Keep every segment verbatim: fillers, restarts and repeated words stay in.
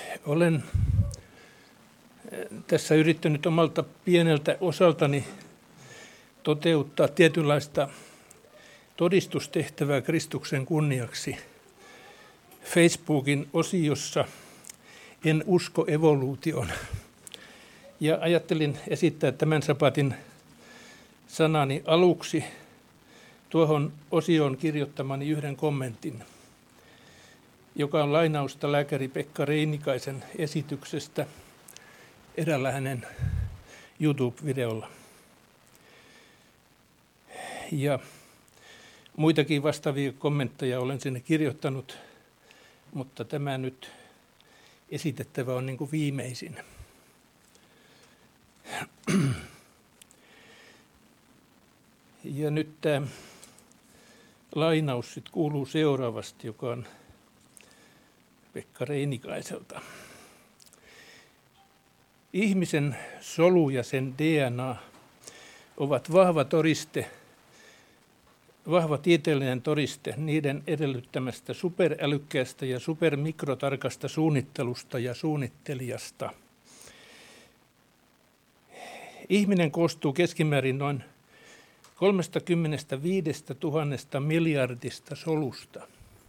Olen tässä yrittänyt omalta pieneltä osaltani toteuttaa tietynlaista todistustehtävää Kristuksen kunniaksi Facebookin osiossa En usko evoluutioon. Ja ajattelin esittää tämän sapatin sanani aluksi tuohon osioon kirjoittamani yhden kommentin, joka on lainausta lääkäri Pekka Reinikaisen esityksestä eräällä hänen YouTube-videolla. Ja muitakin vastaavia kommentteja olen sinne kirjoittanut, mutta tämä nyt esitettävä on niin kuin viimeisin. Ja nyt tämä lainaus sitten kuuluu seuraavasti, joka on Pekka Reinikaiselta. Ihmisen solu ja sen D N A ovat vahva todiste, vahva tieteellinen todiste niiden edellyttämästä superälykkäästä ja supermikrotarkasta suunnittelusta ja suunnittelijasta. Ihminen koostuu keskimäärin noin kolmekymmentäviisituhatta miljardista solusta.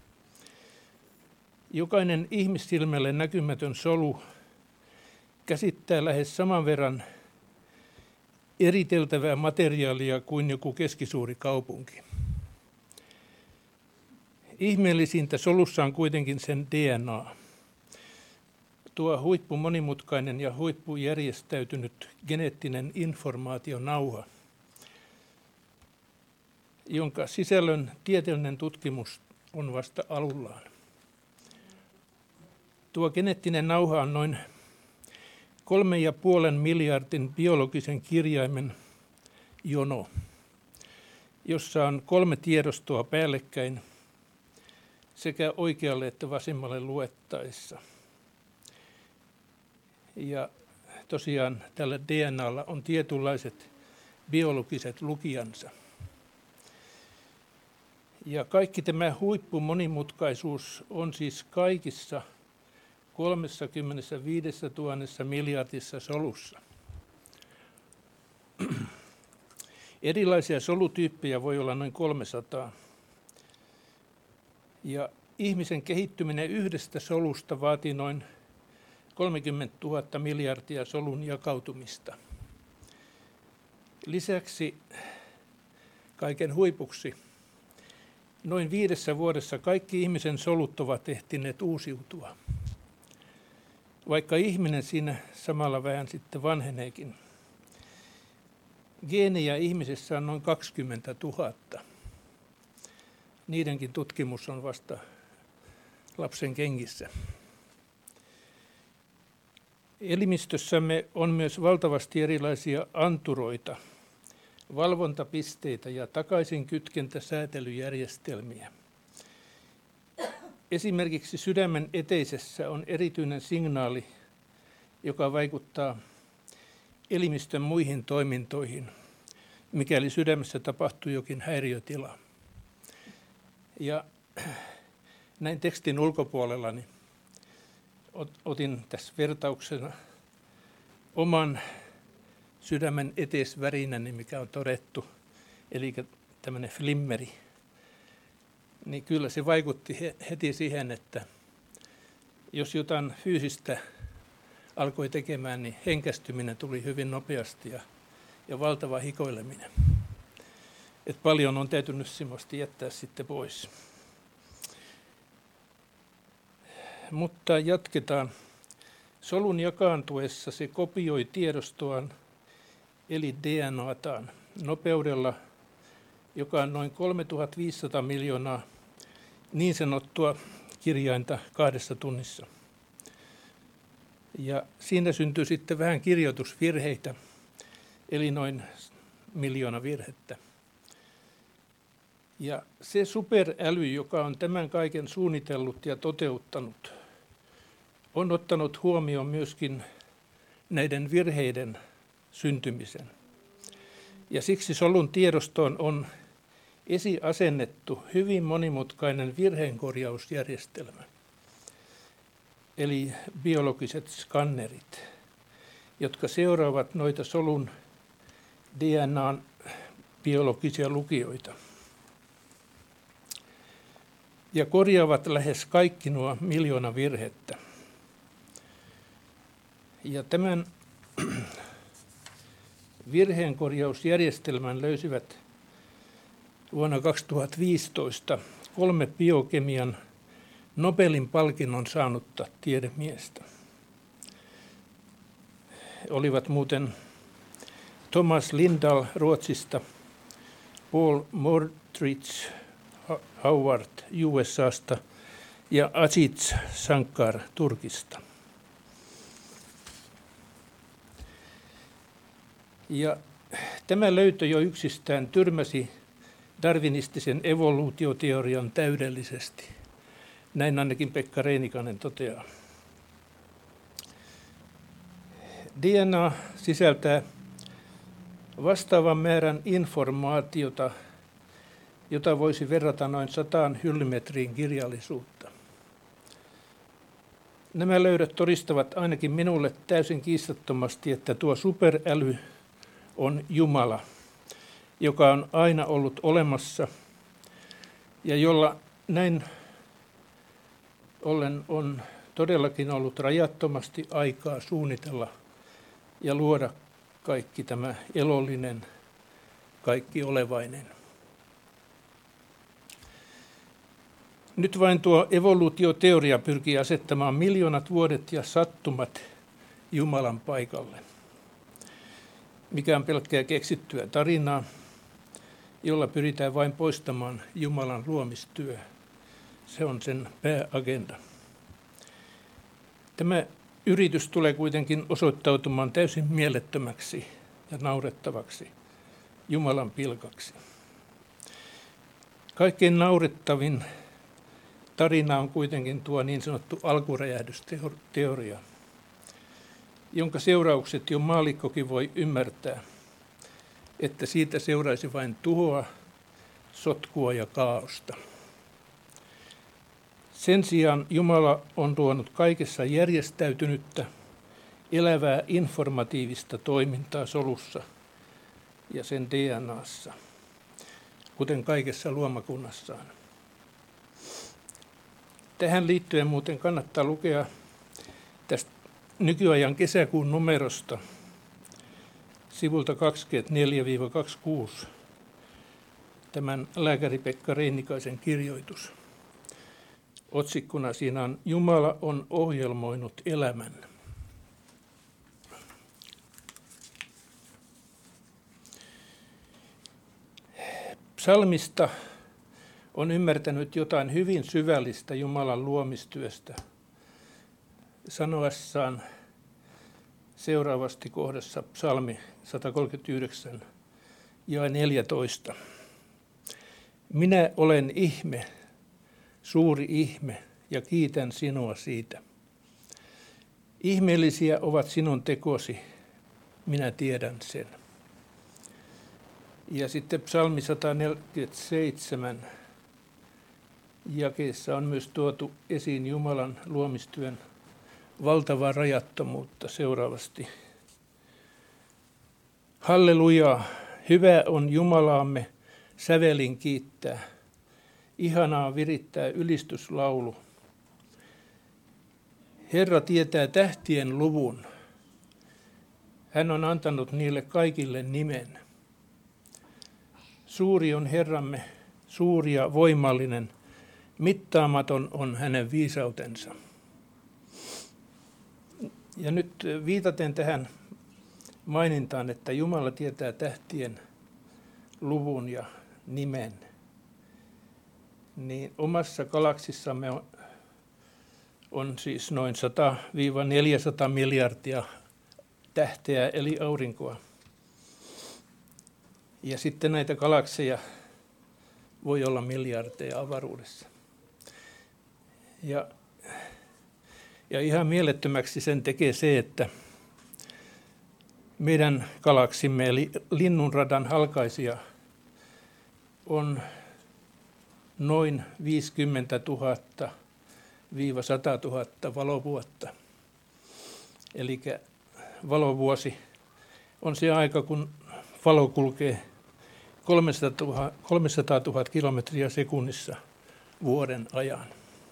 Jokainen ihmissilmälle näkymätön solu käsittää lähes saman verran eriteltävää materiaalia kuin joku keskisuuri kaupunki. Ihmeellisintä solussa on kuitenkin sen D N A. Tuo huippumonimutkainen ja huippujärjestäytynyt geneettinen informaationauha, jonka sisällön tieteellinen tutkimus on vasta alullaan. Tuo geneettinen nauha on noin kolmen ja puolen miljardin biologisen kirjaimen jono, jossa on kolme tiedostoa päällekkäin sekä oikealle että vasemmalle luettaessa. Ja tosiaan tällä D N A:lla on tietynlaiset biologiset lukijansa. Ja kaikki tämä huippumonimutkaisuus on siis kaikissa kolmekymmentäviisituhatta miljardissa solussa. Erilaisia solutyyppejä voi olla noin kolmesataa. Ja ihmisen kehittyminen yhdestä solusta vaatii noin kolmekymmentätuhatta miljardia solun jakautumista. Lisäksi kaiken huipuksi noin viidessä vuodessa kaikki ihmisen solut ovat ehtineet uusiutua, vaikka ihminen siinä samalla vähän sitten vanheneekin. Geenejä ihmisessä on noin kaksikymmentätuhatta. Niidenkin tutkimus on vasta lapsen kengissä. Elimistössämme on myös valtavasti erilaisia anturoita, valvontapisteitä ja takaisinkytkentäsäätelyjärjestelmiä. Esimerkiksi sydämen eteisessä on erityinen signaali, joka vaikuttaa elimistön muihin toimintoihin, mikäli sydämessä tapahtuu jokin häiriötila. Ja näin tekstin ulkopuolella niin otin tässä vertauksena oman sydämen eteisvärinäni, mikä on todettu, eli tämmöinen flimmeri. Niin kyllä se vaikutti heti siihen, että jos jotain fyysistä alkoi tekemään, niin henkästyminen tuli hyvin nopeasti ja, ja valtava hikoileminen. Et paljon on täytynyt semmoista jättää sitten pois. Mutta jatketaan. Solun jakaantuessa se kopioi tiedostoaan, eli D N A:taan, nopeudella, joka on noin kolmetuhattaviisisataa miljoonaa niin sanottua kirjainta kahdessa tunnissa. Ja siinä syntyy sitten vähän kirjoitusvirheitä, eli noin miljoona virhettä. Ja se superäly, joka on tämän kaiken suunnitellut ja toteuttanut, on ottanut huomioon myöskin näiden virheiden syntymisen. Ja siksi solun tiedostoon on esiasennettu hyvin monimutkainen virheenkorjausjärjestelmä. eli biologiset skannerit, jotka seuraavat noita solun D N A:n biologisia lukijoita ja korjaavat lähes kaikki nuo miljoona virhettä. Ja tämän virheenkorjausjärjestelmän löysivät vuonna kaksituhattaviisitoista kolme biokemian Nobelin palkinnon saanutta tiedemiestä. Olivat muuten Thomas Lindahl Ruotsista, Paul Mordridge Howard U S A:sta ja Aziz Shankar Turkista. Ja tämä löytö jo yksistään tyrmäsi darwinistisen evoluutioteorian täydellisesti. Näin ainakin Pekka Reinikainen toteaa. D N A sisältää vastaavan määrän informaatiota, jota voisi verrata noin sataan hyllymetriin kirjallisuutta. Nämä löydöt todistavat ainakin minulle täysin kiistattomasti, että tuo superäly on Jumala, joka on aina ollut olemassa ja jolla näin ollen on todellakin ollut rajattomasti aikaa suunnitella ja luoda kaikki tämä elollinen, kaikki olevainen. Nyt vain tuo evoluutioteoria pyrkii asettamaan miljoonat vuodet ja sattumat Jumalan paikalle, mikä on pelkkää keksittyä tarinaa, jolla pyritään vain poistamaan Jumalan luomistyö. Se on sen pääagenda. Tämä yritys tulee kuitenkin osoittautumaan täysin mielettömäksi ja naurettavaksi Jumalan pilkaksi. Kaikkein naurettavin tarina on kuitenkin tuo niin sanottu alkuräjähdysteoria, jonka seuraukset jo maallikkokin voi ymmärtää, että siitä seuraisi vain tuhoa, sotkua ja kaaosta. Sen sijaan Jumala on luonut kaikessa järjestäytynyttä, elävää informatiivista toimintaa solussa ja sen D N A:ssa, kuten kaikessa luomakunnassaan. Tähän liittyen muuten kannattaa lukea tästä nykyajan kesäkuun numerosta sivulta kaksikymmentäneljä kaksikymmentäkuusi tämän lääkäri Pekka Reinikaisen kirjoitus. Otsikkona siinä on Jumala on ohjelmoinut elämän. Psalmista on ymmärtänyt jotain hyvin syvällistä Jumalan luomistyöstä sanoessaan seuraavasti kohdassa psalmi sata kolmekymmentäyhdeksän ja neljätoista. Minä olen ihme, suuri ihme, ja kiitän sinua siitä. Ihmeellisiä ovat sinun tekosi, minä tiedän sen. Ja sitten psalmi sata neljäkymmentäseitsemän jakeessa on myös tuotu esiin Jumalan luomistyön valtavaa rajattomuutta seuraavasti. Halleluja, hyvä on Jumalaamme, sävelin kiittää. Ihanaa virittää ylistyslaulu. Herra tietää tähtien luvun. Hän on antanut niille kaikille nimen. Suuri on Herramme, suuri ja voimallinen, mittaamaton on hänen viisautensa. Ja nyt viitaten tähän mainintaan, että Jumala tietää tähtien luvun ja nimen, niin omassa galaksissamme on, on siis noin sata neljäsataa miljardia tähteä eli aurinkoa. Ja sitten näitä galakseja voi olla miljardeja avaruudessa. Ja, ja ihan mielettömäksi sen tekee se, että meidän galaksimme eli linnunradan halkaisija on noin viisikymmentätuhatta viiva satatuhatta valovuotta. Eli valovuosi on se aika, kun valo kulkee kolmesataatuhatta kilometriä sekunnissa vuoden ajan.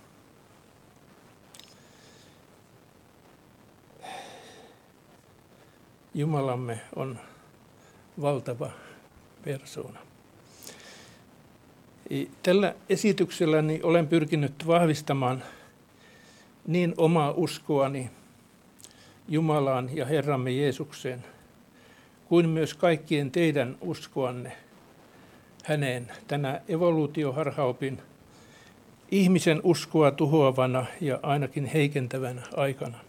Jumalamme on valtava persoona. Tällä esitykselläni olen pyrkinyt vahvistamaan niin omaa uskoani Jumalaan ja Herramme Jeesukseen, kuin myös kaikkien teidän uskoanne häneen tänä evoluutioharhaopin ihmisen uskoa tuhoavana ja ainakin heikentävänä aikana.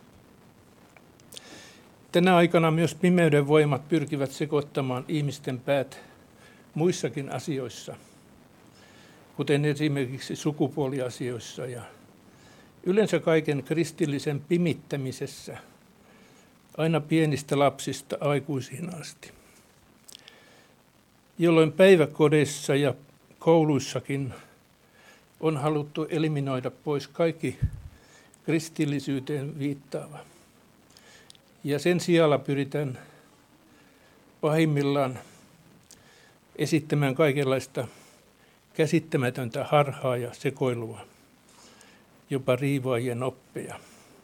Tänä aikana myös pimeyden voimat pyrkivät sekoittamaan ihmisten päät muissakin asioissa, kuten esimerkiksi sukupuoliasioissa ja yleensä kaiken kristillisen pimittämisessä, aina pienistä lapsista aikuisiin asti, jolloin päiväkodeissa ja kouluissakin on haluttu eliminoida pois kaikki kristillisyyteen viittaava. Ja sen sijalla pyritään pahimmillaan esittämään kaikenlaista käsittämätöntä harhaa ja sekoilua, jopa riivaajien oppeja.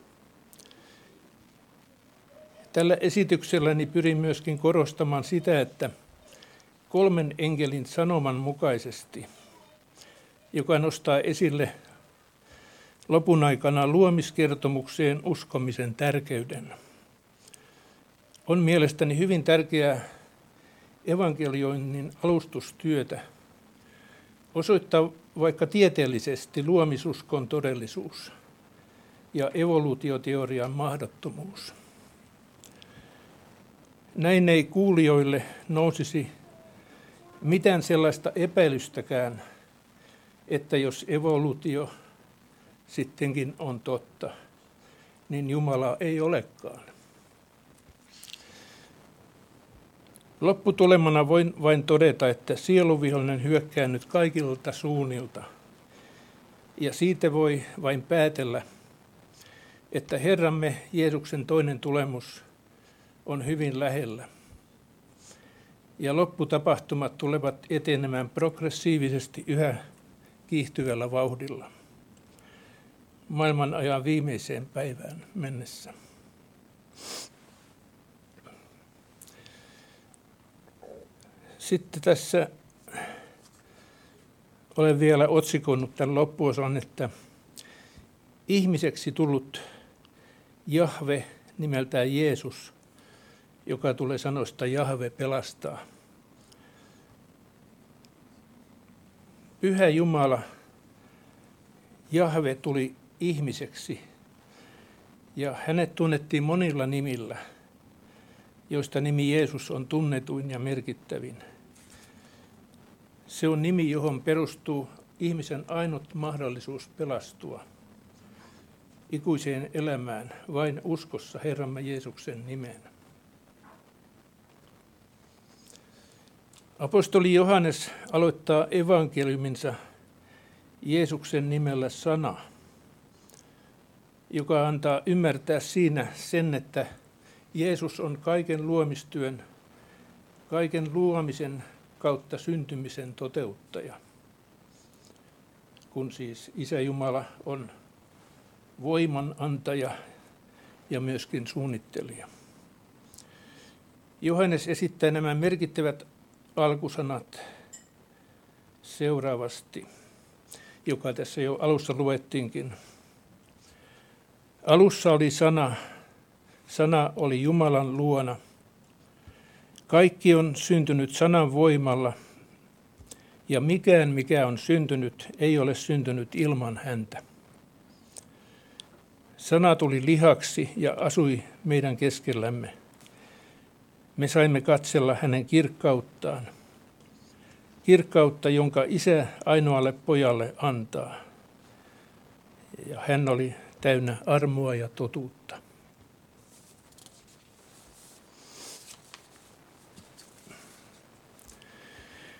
Tällä esitykselläni pyrin myöskin korostamaan sitä, että kolmen enkelin sanoman mukaisesti, joka nostaa esille lopun aikana luomiskertomukseen uskomisen tärkeyden, on mielestäni hyvin tärkeää evankelioinnin alustustyötä osoittaa vaikka tieteellisesti luomisuskon todellisuus ja evoluutioteorian mahdottomuus. Näin ei kuulijoille nousisi mitään sellaista epäilystäkään, että jos evoluutio sittenkin on totta, niin Jumala ei olekaan. Lopputulemana voin vain todeta, että sieluvihollinen hyökkää nyt kaikilta suunnilta, ja siitä voi vain päätellä, että Herramme Jeesuksen toinen tulemus on hyvin lähellä, ja lopputapahtumat tulevat etenemään progressiivisesti yhä kiihtyvällä vauhdilla maailman ajan viimeiseen päivään mennessä. Sitten tässä olen vielä otsikoinut tämän loppuosan, että ihmiseksi tullut Jahve nimeltään Jeesus, joka tulee sanoista Jahve pelastaa. Pyhä Jumala, Jahve tuli ihmiseksi ja hänet tunnettiin monilla nimillä, joista nimi Jeesus on tunnetuin ja merkittävin. Se on nimi, johon perustuu ihmisen ainut mahdollisuus pelastua ikuiseen elämään vain uskossa Herramme Jeesuksen nimeen. Apostoli Johannes aloittaa evankeliuminsa Jeesuksen nimellä sana, joka antaa ymmärtää siinä sen, että Jeesus on kaiken luomistyön, kaiken luomisen kautta syntymisen toteuttaja, kun siis Isä Jumala on voiman antaja ja myöskin suunnittelija. Johannes esittää nämä merkittävät alkusanat seuraavasti, joka tässä jo alussa luettiinkin. Alussa oli sana, sana oli Jumalan luona. Kaikki on syntynyt sanan voimalla, ja mikään, mikä on syntynyt, ei ole syntynyt ilman häntä. Sana tuli lihaksi ja asui meidän keskellämme. Me saimme katsella hänen kirkkauttaan, kirkkautta, jonka Isä ainoalle pojalle antaa. Ja hän oli täynnä armoa ja totuutta.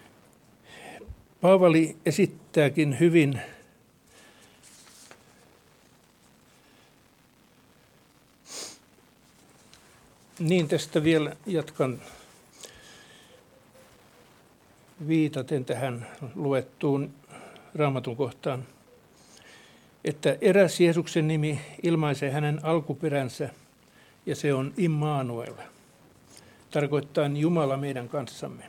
Paavali esittääkin hyvin Niin tästä vielä jatkan viitaten tähän luettuun Raamatun kohtaan, että eräs Jeesuksen nimi ilmaisee hänen alkuperänsä, ja se on Immanuel, tarkoittaen Jumala meidän kanssamme.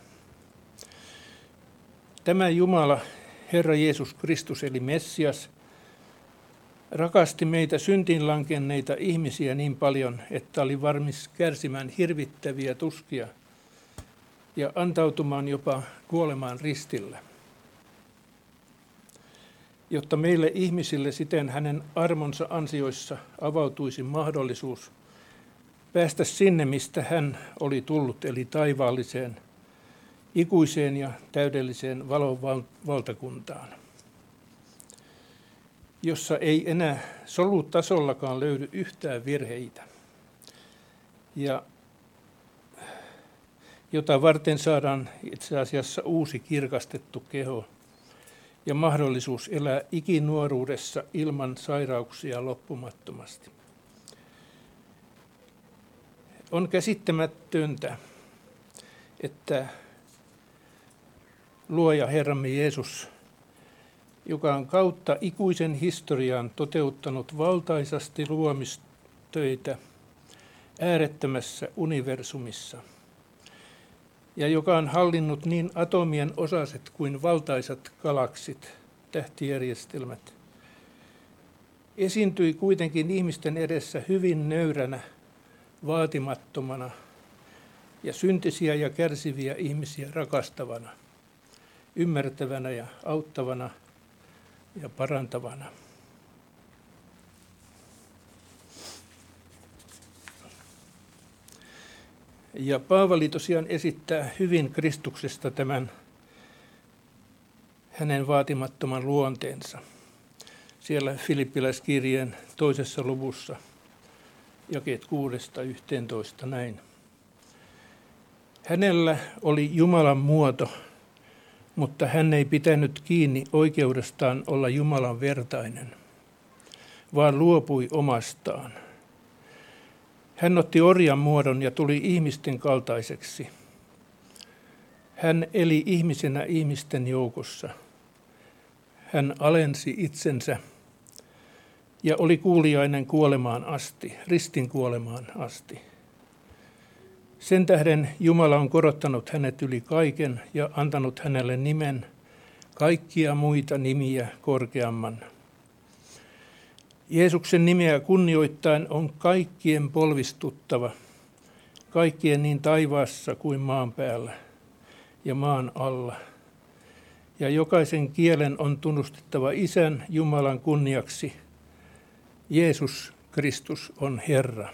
Tämä Jumala, Herra Jeesus Kristus eli Messias, rakasti meitä syntiin lankenneita ihmisiä niin paljon, että oli valmis kärsimään hirvittäviä tuskia ja antautumaan jopa kuolemaan ristillä, jotta meille ihmisille siten hänen armonsa ansioissa avautuisi mahdollisuus päästä sinne, mistä hän oli tullut, eli taivaalliseen, ikuiseen ja täydelliseen valon valtakuntaan, jossa ei enää solutasollakaan löydy yhtään virheitä, ja jota varten saadaan itse asiassa uusi kirkastettu keho ja mahdollisuus elää ikinuoruudessa ilman sairauksia loppumattomasti. On käsittämätöntä, että Luoja Herramme Jeesus, joka on kautta ikuisen historian toteuttanut valtaisasti luomistöitä äärettömässä universumissa, ja joka on hallinnut niin atomien osaset kuin valtaisat galaksit, tähtijärjestelmät, esiintyi kuitenkin ihmisten edessä hyvin nöyränä, vaatimattomana ja syntisiä ja kärsiviä ihmisiä rakastavana, ymmärtävänä ja auttavana ja parantavana. Ja Paavali tosiaan esittää hyvin Kristuksesta tämän hänen vaatimattoman luonteensa. Siellä Filippiläiskirjeen toisessa luvussa, jakeet kuudesta yhteentoista näin. Hänellä oli Jumalan muoto, mutta hän ei pitänyt kiinni oikeudestaan olla Jumalan vertainen, vaan luopui omastaan. Hän otti orjan muodon ja tuli ihmisten kaltaiseksi. Hän eli ihmisenä ihmisten joukossa. Hän alensi itsensä ja oli kuuliainen kuolemaan asti, ristin kuolemaan asti. Sen tähden Jumala on korottanut hänet yli kaiken ja antanut hänelle nimen kaikkia muita nimiä korkeamman. Jeesuksen nimeä kunnioittaen on kaikkien polvistuttava, kaikkien niin taivaassa kuin maan päällä ja maan alla. Ja jokaisen kielen on tunnustettava Isän Jumalan kunniaksi. Jeesus Kristus on Herra.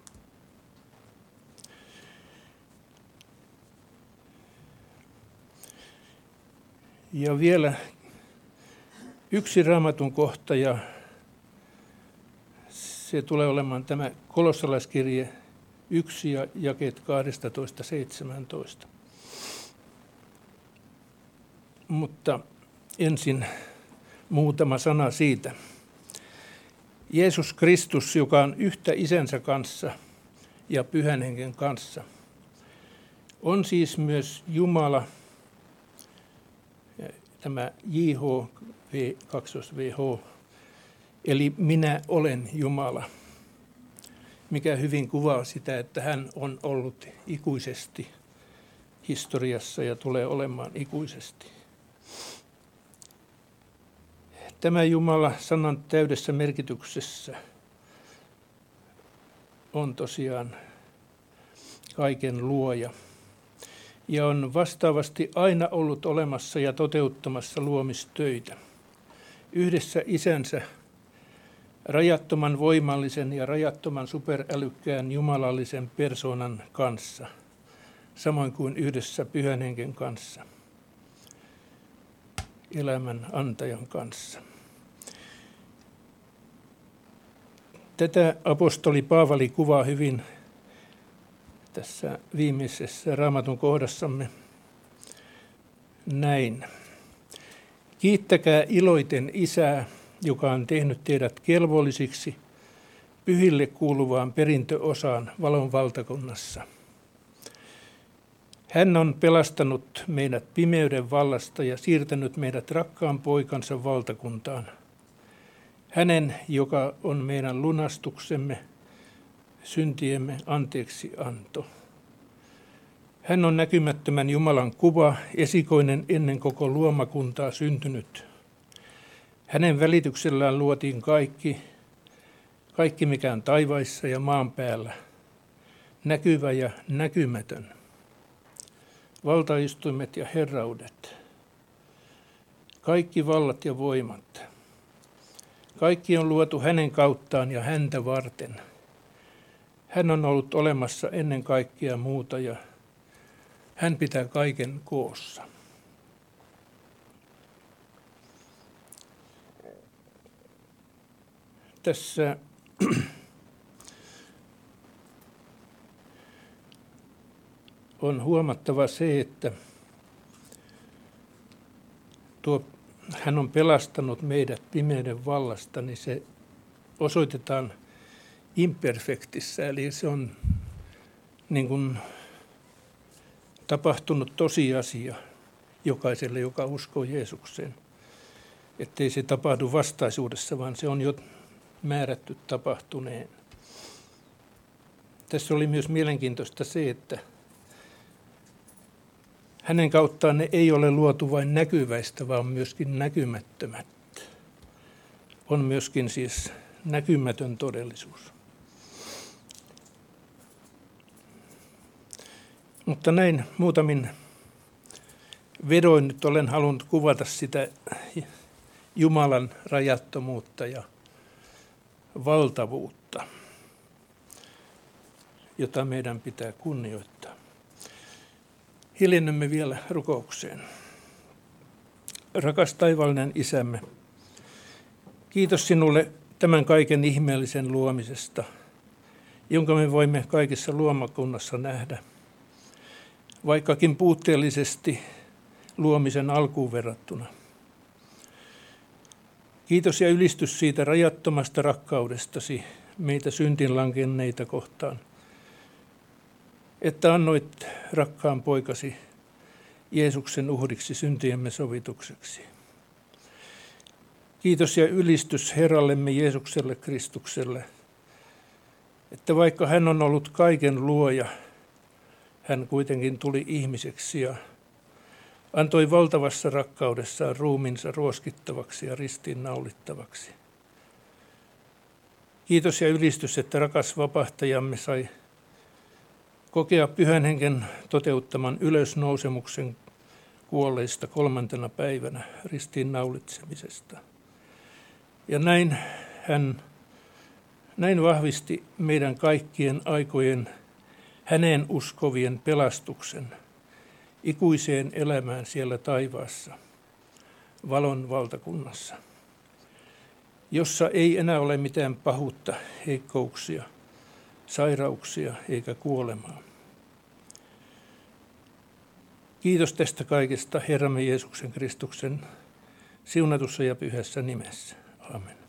Ja vielä yksi Raamatun kohta, ja se tulee olemaan tämä Kolossalaiskirje yksi ja jakeet kaksitoista seitsemäntoista. Mutta ensin muutama sana siitä. Jeesus Kristus, joka on yhtä Isänsä kanssa ja Pyhän Hengen kanssa, on siis myös Jumala, tämä J H V, kaksi V H, eli minä olen Jumala, mikä hyvin kuvaa sitä, että hän on ollut ikuisesti historiassa ja tulee olemaan ikuisesti. Tämä Jumala sanan täydessä merkityksessä on tosiaan kaiken luoja ja on vastaavasti aina ollut olemassa ja toteuttamassa luomistöitä yhdessä Isänsä rajattoman voimallisen ja rajattoman superälykkään jumalallisen persoonan kanssa, samoin kuin yhdessä Pyhän Hengen kanssa, elämän antajan kanssa. Tätä apostoli Paavali kuvaa hyvin tässä viimeisessä Raamatun kohdassamme näin. Kiittäkää iloiten Isää, joka on tehnyt teidät kelvollisiksi pyhille kuuluvaan perintöosaan valon valtakunnassa. Hän on pelastanut meidät pimeyden vallasta ja siirtänyt meidät rakkaan poikansa valtakuntaan. Hänen, joka on meidän lunastuksemme, syntiemme anteeksi anto. Hän on näkymättömän Jumalan kuva, esikoinen ennen koko luomakuntaa syntynyt. Hänen välityksellään luotiin kaikki, kaikki mikä on taivaissa ja maan päällä, näkyvä ja näkymätön, valtaistuimet ja herraudet, kaikki vallat ja voimat. Kaikki on luotu hänen kauttaan ja häntä varten. Hän on ollut olemassa ennen kaikkea muuta ja hän pitää kaiken koossa. Tässä on huomattava se, että tuo, hän on pelastanut meidät pimeyden vallasta, niin se osoitetaan imperfektissä, eli se on niin kuin tapahtunut tosiasia jokaiselle, joka uskoo Jeesukseen. Ettei se tapahdu vastaisuudessa, vaan se on jo määrätty tapahtuneen. Tässä oli myös mielenkiintoista se, että hänen kauttaan ne ei ole luotu vain näkyväistä, vaan myöskin näkymättömät. On myöskin siis näkymätön todellisuus. Mutta näin muutamin vedoin nyt olen halunnut kuvata sitä Jumalan rajattomuutta ja valtavuutta, jota meidän pitää kunnioittaa. Hiljennymme vielä rukoukseen. Rakas taivaallinen Isämme, kiitos sinulle tämän kaiken ihmeellisen luomisesta, jonka me voimme kaikissa luomakunnassa nähdä, vaikkakin puutteellisesti luomisen alkuun verrattuna. Kiitos ja ylistys siitä rajattomasta rakkaudestasi meitä syntin lankenneita kohtaan, että annoit rakkaan poikasi Jeesuksen uhriksi syntiemme sovitukseksi. Kiitos ja ylistys Herrallemme Jeesukselle Kristukselle, että vaikka hän on ollut kaiken luoja, hän kuitenkin tuli ihmiseksi ja antoi valtavassa rakkaudessaan ruuminsa ruoskittavaksi ja ristiinnaulittavaksi. Kiitos ja ylistys, että rakas vapahtajamme sai kokea Pyhän Hengen toteuttaman ylösnousemuksen kuolleista kolmantena päivänä ristiinnaulitsemisesta. Ja näin hän näin vahvisti meidän kaikkien aikojen häneen uskovien pelastuksen ikuiseen elämään siellä taivaassa, valon valtakunnassa, jossa ei enää ole mitään pahuutta, heikkouksia, sairauksia eikä kuolemaa. Kiitos tästä kaikesta Herramme Jeesuksen Kristuksen siunatussa ja pyhässä nimessä. Amen.